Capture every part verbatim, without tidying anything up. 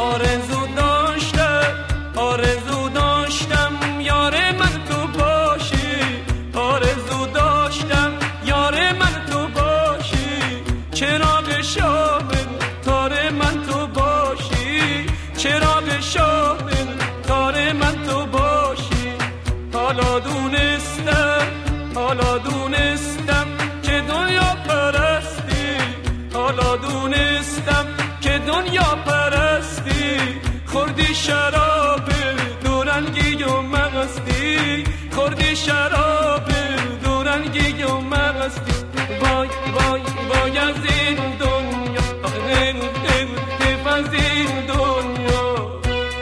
آرزو داشتم آرزو داشتم یار من تو باشی، آرزو داشتم یار من تو باشی، چراغ شاه تار من تو باشی، چراغ شاه تار من تو باشی. حالا دونستم حالا دونستم که دنیا پرستی، حالا دونستم که دنیا پرستی، خوردی شراب دورنگی و مغستی، خوردی شراب دورنگی و مغستی. وای وای وای از این دنیا، حیف از این دنیا.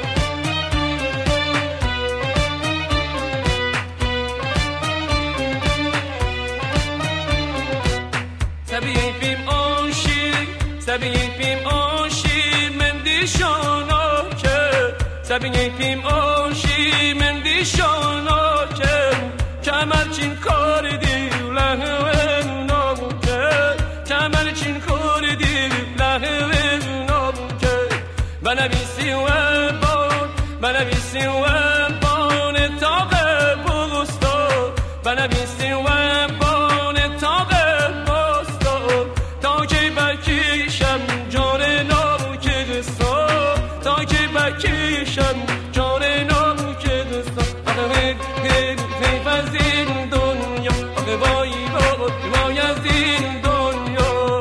سبیه پیم آشی سبیه پیم آشی من دیشانا که، سبیه پیم آشی من دیشانا که، کمرچین کار دی لحوه نام که، کمرچین کار دی لحوه نام که. بنویسی و بان بنویسی و بان تاق بوستا، بنویسی و بان تاق بوستا، تا که بکیشم جان ناکستا، تا که بکیشم جان ناکستا. حیف حیف از این دنیا، وای وای وای از این دنیا.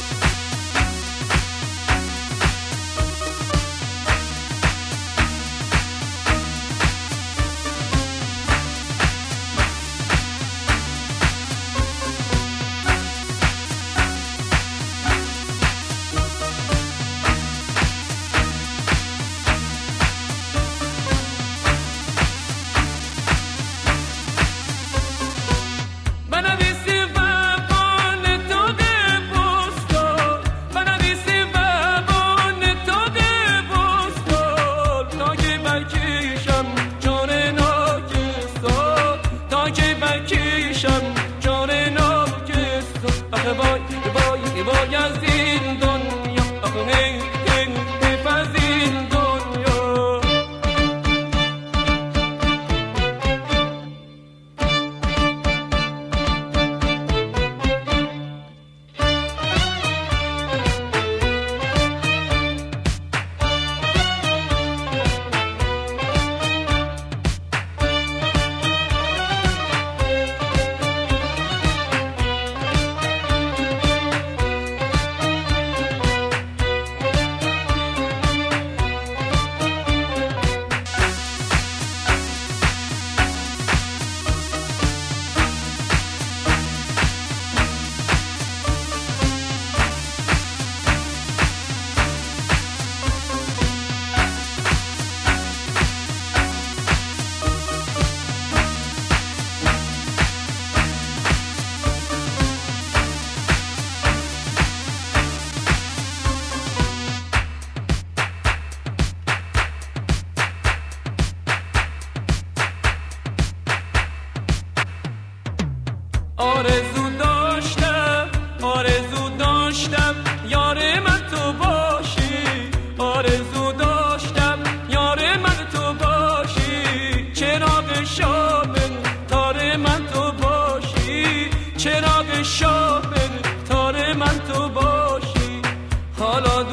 آرزو داشتم آرزو داشتم یار من تو باشی، آرزو داشتم یار من تو باشی، چراغ شام تار من تو باشی، چراغ شام تار من تو باشی. حالا